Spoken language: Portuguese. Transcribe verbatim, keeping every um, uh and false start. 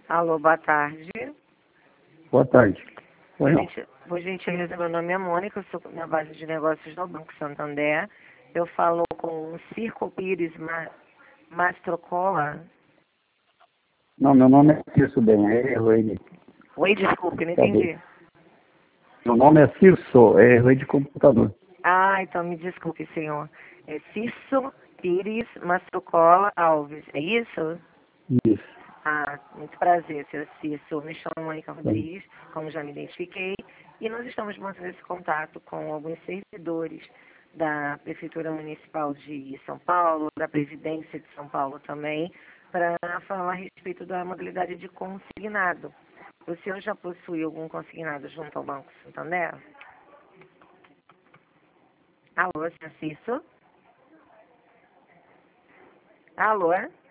Alô, boa tarde. Boa tarde. Oi, não. Gente, por gentileza, meu nome é Mônica, eu sou na base de negócios do Banco Santander. Eu falo com o Circo Pires Ma Mastrocola. Não, meu nome é Cirso bem, é erro aí. de- Oi, desculpe, não Tá bom. entendi. Meu nome é Cirso, é erro aí de computador. Ah, então me desculpe, senhor. É Circo Pires Mastrocola Alves, é isso? Isso. Ah, muito prazer, senhor Cício. Me chamo Mônica Bem, Rodrigues, como já me identifiquei, e nós estamos mantendo esse contato com alguns servidores da Prefeitura Municipal de São Paulo, da Presidência de São Paulo também, para falar a respeito da modalidade de consignado. O senhor já possui algum consignado junto ao Banco Santander? Alô, senhor Cício? Alô?